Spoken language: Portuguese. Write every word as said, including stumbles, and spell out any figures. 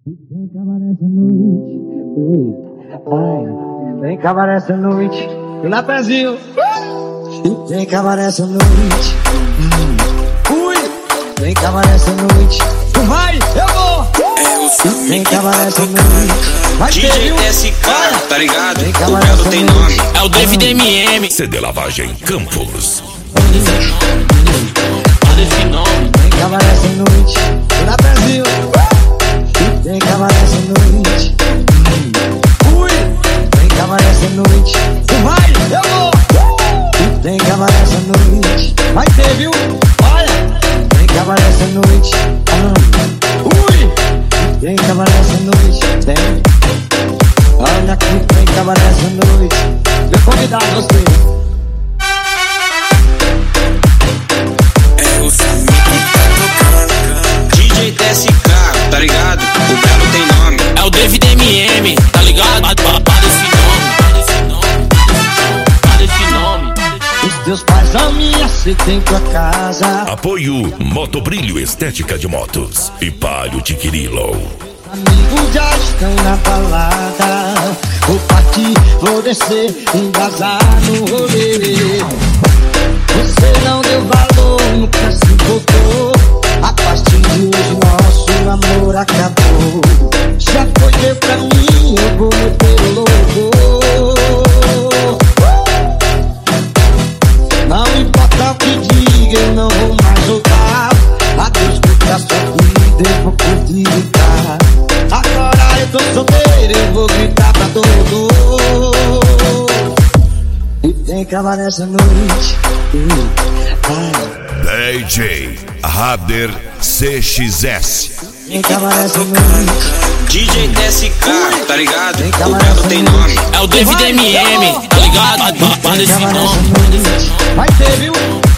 Vem acabar essa noite, ui, ai, vem acabar essa noite, e lá pezinho, vem acabar essa noite, ui, vem acabar essa noite, tu vai, eu vou, vem acabar essa noite, vai D J S K, tá ligado? O Belo Belo tem nome. É o David M M. C D Lavagem Campos. Vem acabar essa noite, e lá pezinho, vem acabar essa noite, ui, vem acabar essa noite, tu vai, eu vou, vem acabar essa noite, vai ter, viu? Olha, vem acabar essa noite, ah, ui, vem acabar essa noite, vem, olha aqui, vem acabar essa noite, meu convidado você. D J S K, tá ligado? O Belo tem nome. É o David M M, tá ligado? Para esse nome, para esse nome, para esse nome. Os teus pais não me aceitem tua casa. Apoio Motobrilho Estética de Motos e Palio de Quirilo. Amigos já estão na balada. Vou partir, vou descer, embasar no rolê. Você não deu valor, nunca se importou. A partir de hoje nosso amor acabou. Já foi, deu pra mim, eu vou meter o louco. Não importa o que diga, eu não vou mais voltar. Adeus, curta a sua vida, eu vou curtir. Agora eu tô solteiro, eu vou gritar pra todo. E vem acabar nessa noite, ai. D J Rader C X S. Vem acabar nessa noite, D J S K, tá ligado? vem O acabar Belo nessa tem noite. nome. É o David M M, tá ligado? Para Vem esse acabar nessa nome. noite, vai ter, viu?